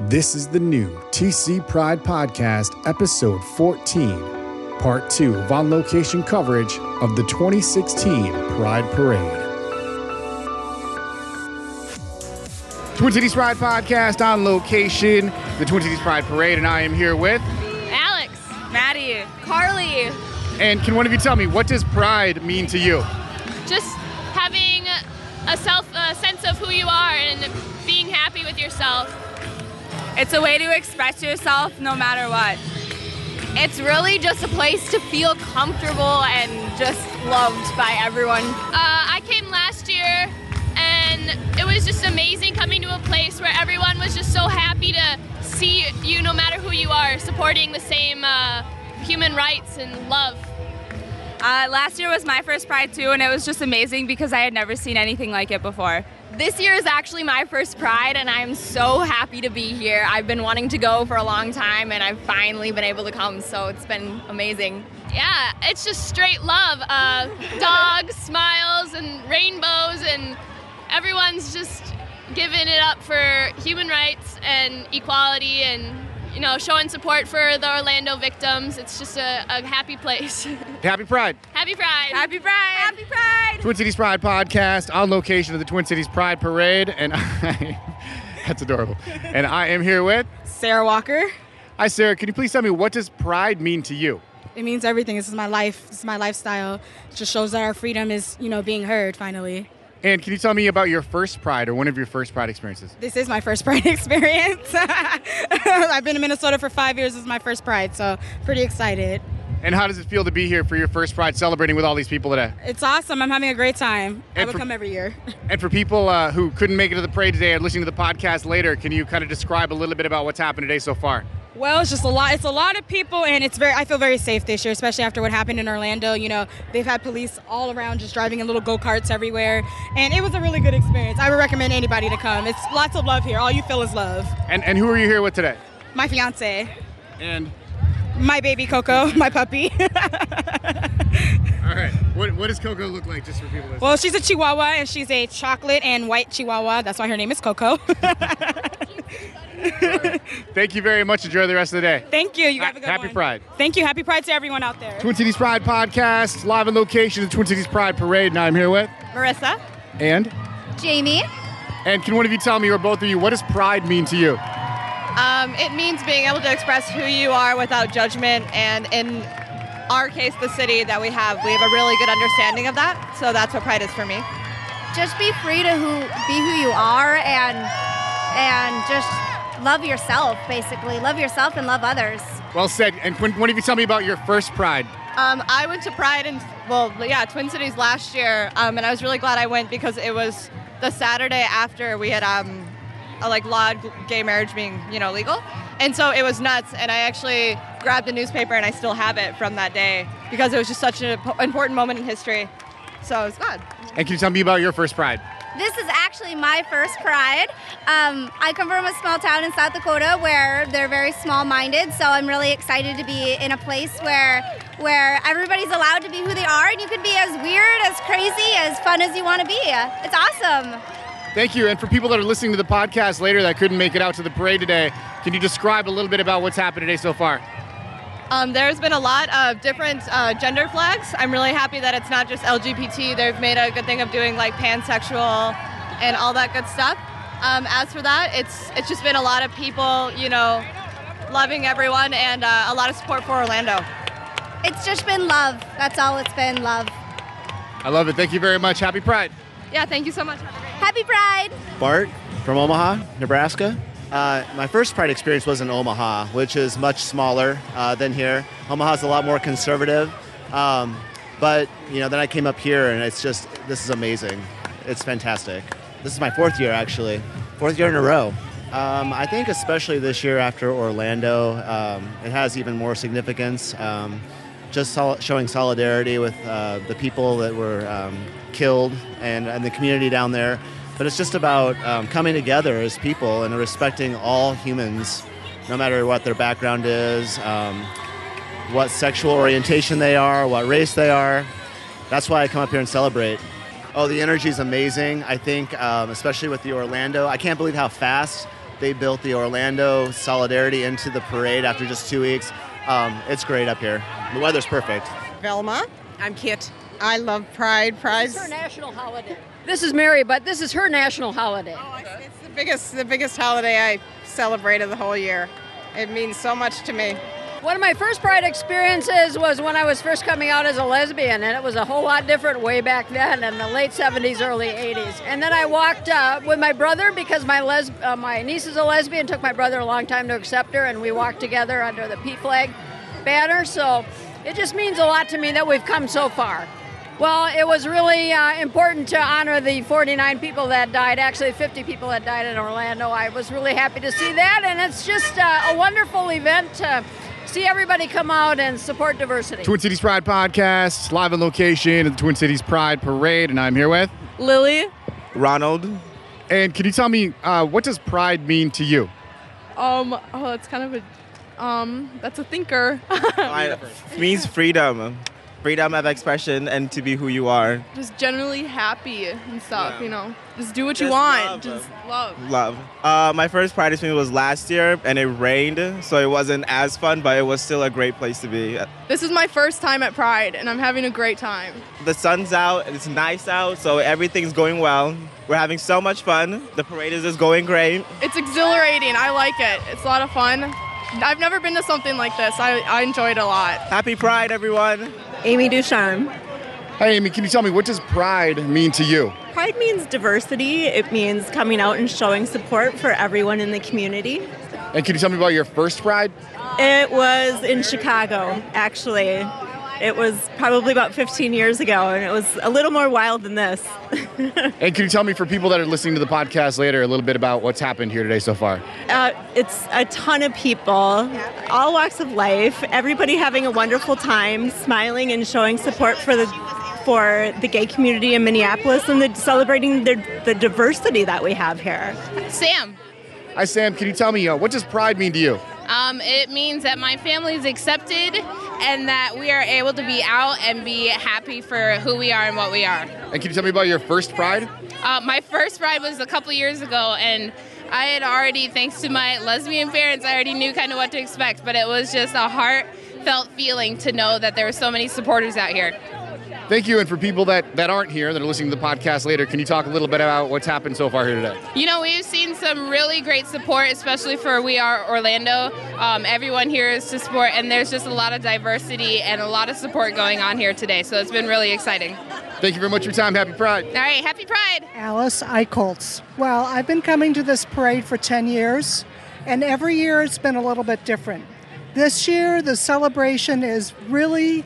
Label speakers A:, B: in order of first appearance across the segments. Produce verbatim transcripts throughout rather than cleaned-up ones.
A: This is the new T C Pride Podcast, Episode fourteen, Part two of on-location coverage of the twenty sixteen Pride Parade. Twin Cities Pride Podcast on location, the Twin Cities Pride Parade, and I am here with
B: Alex, Maddie, Carly.
A: And can one of you tell me, what does pride mean to you?
B: Just having a self, a sense of who you are and being happy with yourself.
C: It's a way to express yourself no matter what.
D: It's really just a place to feel comfortable and just loved by everyone.
B: Uh, I came last year and it was just amazing coming to a place where everyone was just so happy to see you no matter who you are, supporting the same uh, human rights and love.
C: Uh, last year was my first Pride too, and it was just amazing because I had never seen anything like it before.
D: This year is actually my first Pride, and I'm so happy to be here. I've been wanting to go for a long time, and I've finally been able to come, so it's been amazing.
B: Yeah, it's just straight love. Uh, dogs, smiles, and rainbows, and everyone's just giving it up for human rights and equality and, you know, showing support for the Orlando victims. It's just a, a happy place.
A: Happy Pride.
B: Happy Pride.
C: Happy Pride!
D: Happy Pride!
A: Twin Cities Pride Podcast on location of the Twin Cities Pride Parade, and I, that's adorable. And I am here with
E: Sarah Walker.
A: Hi, Sarah. Can you please tell me, what does pride mean to you?
E: It means everything. This is my life. This is my lifestyle. It just shows that our freedom is, you know, being heard finally.
A: And can you tell me about your first Pride or one of your first Pride experiences?
E: This is my first Pride experience. I've been in Minnesota for five years. This is my first Pride, so pretty excited.
A: And how does it feel to be here for your first Pride, celebrating with all these people today?
E: It's awesome. I'm having a great time.
A: And
E: I would
A: for-
E: come every year.
A: And for people uh, who couldn't make it to the parade today or listening to the podcast later, can you kind of describe a little bit about what's happened today so far?
E: Well, it's just a lot. It's a lot of people, and it's very. I feel very safe this year, especially after what happened in Orlando. You know, they've had police all around, just driving in little go-karts everywhere, and it was a really good experience. I would recommend anybody to come. It's lots of love here. All you feel is love.
A: And and who are you here with today?
E: My fiance,
A: And
E: my baby Coco, my puppy.
A: all right, what what does Coco look like, just for people listening?
E: Well, she's a Chihuahua, and she's a chocolate and white Chihuahua. That's why her name is Coco.
A: Thank you very much. Enjoy the rest of the day.
E: Thank you. You have a good
A: Happy
E: one.
A: Pride.
E: Thank you. Happy Pride to everyone out there.
A: Twin Cities Pride Podcast, live on location of the Twin Cities Pride Parade. Now I'm here with
D: Marissa.
A: and
D: Jamie.
A: and can one of you tell me, or both of you, what does pride mean to you?
F: Um, it means being able to express who you are without judgment, and in our case, the city that we have, we have a really good understanding of that, so that's what pride is for me.
G: Just be free to who, be who you are, and and just love yourself, basically. Love yourself and love others.
A: Well said. And can one of you tell me about your first Pride?
F: Um, I went to Pride in, well, yeah, Twin Cities last year, um, and I was really glad I went because it was the Saturday after we had um, a, like lawed gay marriage being, you know, legal, and so it was nuts. And I actually grabbed a newspaper and I still have it from that day because it was just such an important moment in history. So it was glad.
A: And can you tell me about your first Pride?
G: This is actually my first Pride. Um, I come from a small town in South Dakota where they're very small-minded, so I'm really excited to be in a place where where everybody's allowed to be who they are, and you can be as weird, as crazy, as fun as you want to be. It's awesome.
A: Thank you. And for people that are listening to the podcast later that couldn't make it out to the parade today, can you describe a little bit about what's happened today so far?
F: Um, there's been a lot of different uh, gender flags. I'm really happy that it's not just L G B T. They've made a good thing of doing like pansexual and all that good stuff. Um, as for that, it's it's just been a lot of people, you know, loving everyone, and uh, a lot of support for Orlando.
G: It's just been love. That's all it's been, love.
A: I love it. Thank you very much. Happy Pride.
F: Yeah, thank you so much. Have a great day.
G: Happy Pride.
H: Bart from Omaha, Nebraska. Uh, my first Pride experience was in Omaha, which is much smaller uh, than here. Omaha's a lot more conservative, um, but you know, then I came up here and it's just, this is amazing. It's fantastic. This is my fourth year, actually, fourth year in a row. Um, I think especially this year after Orlando, um, it has even more significance. Um, just sol- showing solidarity with uh, the people that were um, killed and, and the community down there. But it's just about um, coming together as people and respecting all humans, no matter what their background is, um, what sexual orientation they are, what race they are. That's why I come up here and celebrate. Oh, the energy is amazing. I think, um, especially with the Orlando, I can't believe how fast they built the Orlando solidarity into the parade after just two weeks. Um, it's great up here. The weather's perfect.
I: Velma. I'm Kit. I love Pride. Pride's
J: It's her national holiday. This is Mary, but this is her national holiday.
I: Oh, it's, it's the biggest, the biggest holiday I celebrated the whole year. It means so much to me.
J: One of my first Pride experiences was when I was first coming out as a lesbian, and it was a whole lot different way back then in the late seventies, early eighties. And then I walked uh, with my brother because my les- uh, my niece is a lesbian. It took my brother a long time to accept her, and we walked together under the P flag banner. So it just means a lot to me that we've come so far. Well, it was really uh, important to honor the forty-nine people that died, actually fifty people that died in Orlando. I was really happy to see that, and it's just uh, a wonderful event to see everybody come out and support diversity.
A: Twin Cities Pride Podcast, live on location at the Twin Cities Pride Parade, and I'm here with
K: Lily.
L: Ronald.
A: And can you tell me, uh, what does Pride mean to you?
K: Um, oh, that's kind of a, um, that's a thinker.
L: It means freedom. Freedom of expression and to be who you are.
K: Just generally happy and stuff,
L: Yeah.
K: you know. Just do what
L: Just
K: you want.
L: love.
K: Just love.
L: Love. Uh, my first Pride experience was last year, and it rained, so it wasn't as fun, but it was still a great place to be.
K: This is my first time at Pride, and I'm having a great time.
L: The sun's out, it's nice out, so everything's going well. We're having so much fun. The parade is just going great.
K: It's exhilarating. I like it. It's a lot of fun. I've never been to something like this. I, I enjoyed it a lot.
L: Happy Pride, everyone.
M: Amy Ducharme.
A: Hi, Amy. Can you tell me, what does Pride mean to you?
M: Pride means diversity. It means coming out and showing support for everyone in the community.
A: And can you tell me about your first Pride?
M: It was in Chicago, actually. It was probably about fifteen years ago, and it was a little more wild than this.
A: And can you tell me, for people that are listening to the podcast later, a little bit about what's happened here today so far?
M: Uh, it's a ton of people, all walks of life, everybody having a wonderful time, smiling and showing support for the for the gay community in Minneapolis and the, celebrating the, the diversity that we have here.
B: Sam.
A: Hi, Sam. Can you tell me, uh, what does Pride mean to you?
B: Um, it means that my family is accepted and that we are able to be out and be happy for who we are and what we are.
A: And can you tell me about your first Pride?
B: Uh, my first Pride was a couple years ago, and I had already, thanks to my lesbian parents, I already knew kind of what to expect, but it was just a heartfelt feeling to know that there were so many supporters out here.
A: Thank you. And for people that, that aren't here, that are listening to the podcast later, can you talk a little bit about what's happened so far here today?
B: You know, we've seen some really great support, especially for We Are Orlando. Um, everyone here is to support, and there's just a lot of diversity and a lot of support going on here today, so it's been really exciting.
A: Thank you very much for your time. Happy Pride.
B: All right, happy Pride.
N: Alice Eicholtz. Well, I've been coming to this parade for ten years, and every year it's been a little bit different. This year, the celebration is really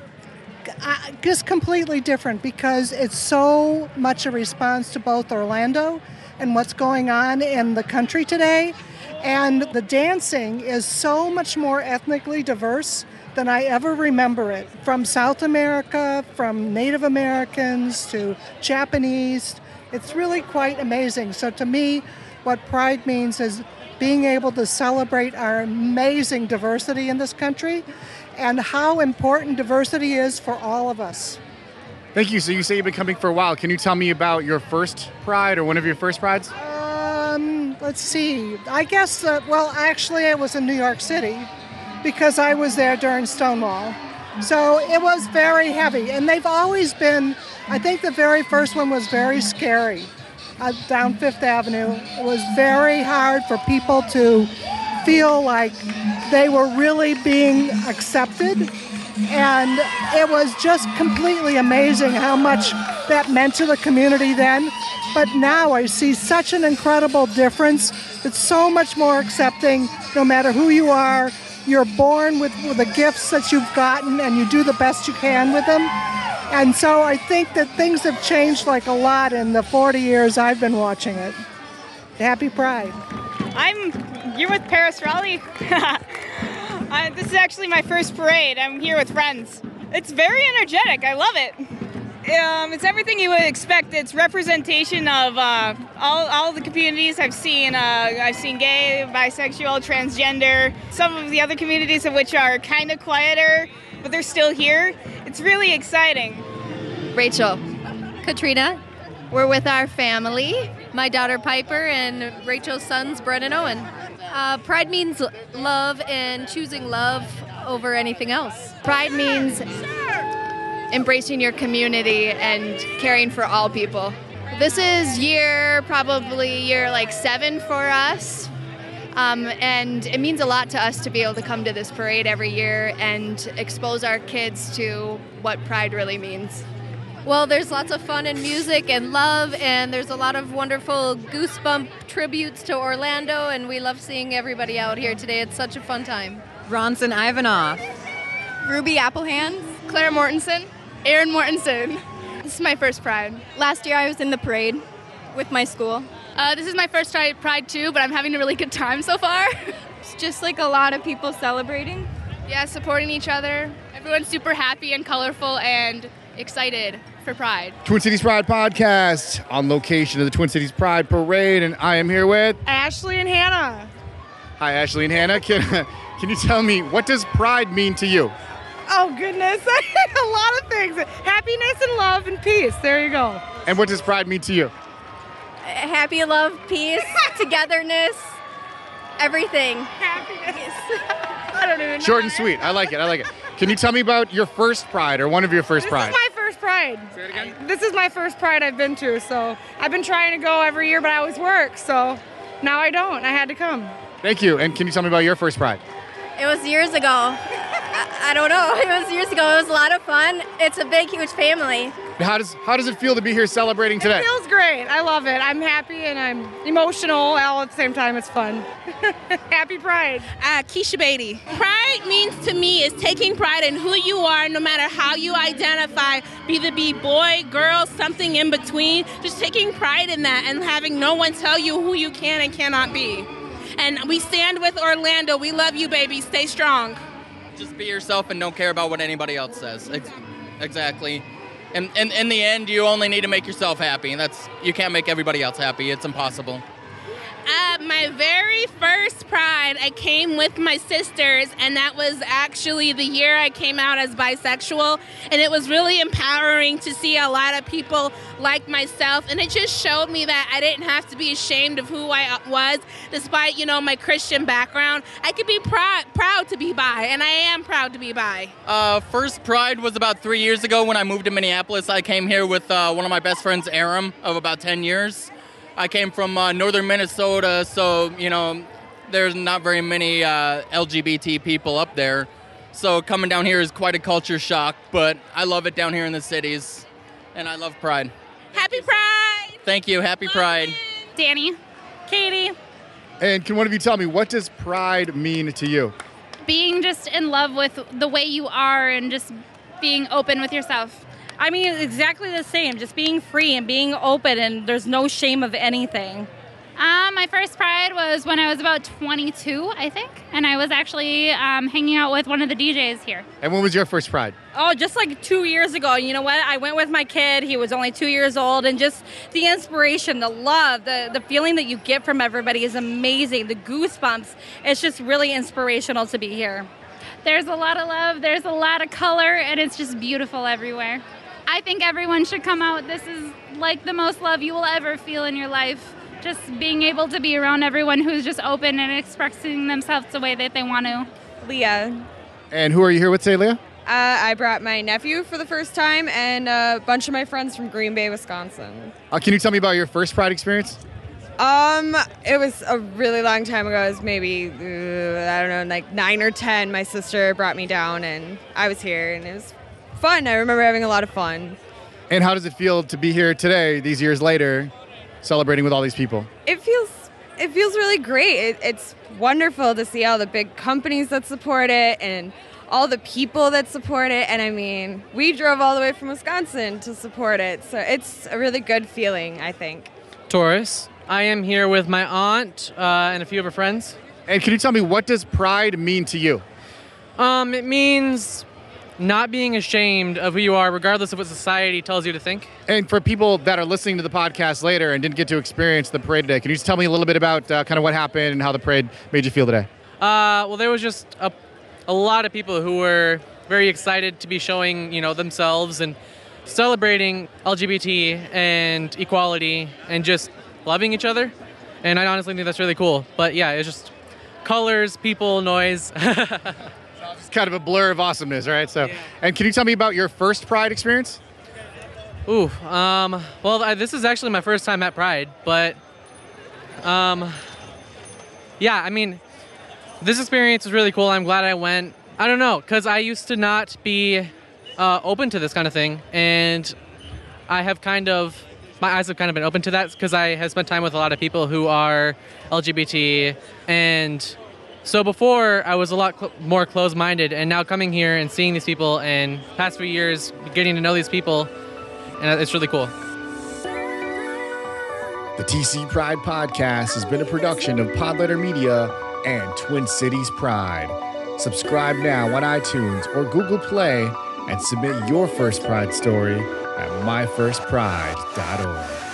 N: uh, just completely different because it's so much a response to both Orlando and what's going on in the country today. And the dancing is so much more ethnically diverse than I ever remember it. From South America, from Native Americans to Japanese. It's really quite amazing. So to me, what Pride means is being able to celebrate our amazing diversity in this country and how important diversity is for all of us.
A: Thank you. So you say you've been coming for a while. Can you tell me about your first Pride or one of your first Prides?
N: Um, let's see. I guess, uh, well, actually I was in New York City because I was there during Stonewall. So it was very heavy. And they've always been, I think the very first one was very scary. Uh, down Fifth Avenue. It was very hard for people to feel like they were really being accepted. And it was just completely amazing how much that meant to the community then. But now I see such an incredible difference. It's so much more accepting no matter who you are. You're born with, with the gifts that you've gotten and you do the best you can with them. And so I think that things have changed like a lot in the forty years I've been watching it. Happy Pride.
O: I'm here with Paris Raleigh. uh, this is actually my first parade. I'm here with friends. It's very energetic. I love it. Um, it's everything you would expect. It's representation of uh, all, all the communities I've seen. Uh, I've seen gay, bisexual, transgender, some of the other communities of which are kind of quieter, but they're still here. It's really exciting.
P: Rachel. Katrina. We're with our family. my daughter Piper and Rachel's sons, Brett and Owen. Uh, pride means love and choosing love over anything else.
Q: Pride means embracing your community and caring for all people. This is year, probably year like seven for us. Um, and it means a lot to us to be able to come to this parade every year and expose our kids to what pride really means.
P: Well, there's lots of fun and music and love, and there's a lot of wonderful goosebump tributes to Orlando, and we love seeing everybody out here today. It's such a fun time.
R: Bronson Ivanoff.
S: Ruby Applehands. Claire Mortensen. Aaron Mortensen. This is my first Pride. Last year I was in the parade with my school.
O: Uh, this is my first Pride, Pride too, but I'm having a really good time so far.
S: It's just like a lot of people celebrating.
O: Yeah, supporting each other. Everyone's super happy and colorful and excited for Pride.
A: Twin Cities Pride Podcast on location of the Twin Cities Pride Parade, and I am here with
T: Ashley and Hannah.
A: Hi, Ashley and Hannah. Can, can you tell me, what does pride mean to you?
T: Oh, goodness. A lot of things. Happiness and love and peace. There you go.
A: And what does pride mean to you?
G: Happy, love, peace, togetherness, everything.
T: Happiness. I don't even know.
A: Short and sweet. I like it. I like it. Can you tell me about your first Pride or one of your first
T: This
A: Pride?
T: is my first Pride.
A: Say it again?
T: This is my first Pride I've been to, so I've been trying to go every year, but I always work, so now I don't. I had to come.
A: Thank you. And can you tell me about your first Pride?
G: It was years ago. I, I don't know. It was years ago. It was a lot of fun. It's a big, huge family.
A: How does how does it feel to be here celebrating today?
T: It feels great. I love it. I'm happy and I'm emotional all at the same time. It's fun. Happy Pride.
U: Uh, Keisha Beatty. Pride means to me is taking pride in who you are, no matter how you identify, be the be boy, girl, something in between. Just taking pride in that and having no one tell you who you can and cannot be. And we stand with Orlando. We love you, baby. Stay strong.
V: Just be yourself and don't care about what anybody else says. Ex- exactly. And, and in the end, you only need to make yourself happy. And that's you can't make everybody else happy. It's impossible.
U: Uh, my very first Pride, I came with my sisters, and that was actually the year I came out as bisexual, and it was really empowering to see a lot of people like myself, and it just showed me that I didn't have to be ashamed of who I was, despite, you know, my Christian background. I could be proud, proud to be bi, and I am proud to be bi.
V: Uh, first Pride was about three years ago when I moved to Minneapolis. I came here with uh, one of my best friends, Aram, of about ten years. I came from uh, northern Minnesota, so, you know, there's not very many uh, L G B T people up there. So coming down here is quite a culture shock, but I love it down here in the cities, and I love Pride.
U: Happy Pride!
V: Thank you. Happy Pride.
O: Danny. Katie.
A: And can one of you tell me, what does pride mean to you?
O: Being just in love with the way you are and just being open with yourself.
E: I mean, exactly the same. Just being free and being open, and there's no shame of anything.
O: Um, my first Pride was when I was about twenty-two, I think, and I was actually um, hanging out with one of the D Js here.
A: And when was your first Pride?
E: Oh, just like two years ago. You know what? I went with my kid. He was only two years old, and just the inspiration, the love, the, the feeling that you get from everybody is amazing. The goosebumps. It's just really inspirational to be here.
O: There's a lot of love. There's a lot of color, and it's just beautiful everywhere. I think everyone should come out. This is like the most love you will ever feel in your life. Just being able to be around everyone who's just open and expressing themselves the way that they want to.
W: Leah.
A: And who are you here with today, Leah?
W: Uh, I brought my nephew for the first time and a bunch of my friends from Green Bay, Wisconsin.
A: Uh, can you tell me about your first Pride experience?
W: Um, it was a really long time ago. It was maybe, uh, I don't know, like nine or ten. My sister brought me down and I was here and it was fun. I remember having a lot of fun.
A: And how does it feel to be here today, these years later, celebrating with all these people?
W: It feels it feels really great. It, it's wonderful to see all the big companies that support it and all the people that support it. And I mean, we drove all the way from Wisconsin to support it. So it's a really good feeling, I think.
X: Taurus. I am here with my aunt uh, and a few of her friends.
A: And can you tell me, what does pride mean to you?
X: Um, it means not being ashamed of who you are, regardless of what society tells you to think.
A: And for people that are listening to the podcast later and didn't get to experience the parade today, can you just tell me a little bit about uh, kind of what happened and how the parade made you feel today?
X: Uh, well, there was just a, a lot of people who were very excited to be showing, you know, themselves and celebrating L G B T and equality and just loving each other. And I honestly think that's really cool. But yeah, it's just colors, people, noise.
C: It's kind of a blur of awesomeness, right? So, yeah. And can you tell me about your first Pride experience?
X: Ooh, um, well, I, this is actually my first time at Pride, but um, yeah, I mean, this experience was really cool. I'm glad I went. I don't know, because I used to not be uh, open to this kind of thing, and I have kind of, my eyes have kind of been open to that because I have spent time with a lot of people who are L G B T, and so before I was a lot cl- more closed-minded, and now coming here and seeing these people and past few years getting to know these people, and it's really cool.
A: The T C Pride Podcast has been a production of Podletter Media and Twin Cities Pride. Subscribe now on iTunes or Google Play and submit your first Pride story at my first pride dot org.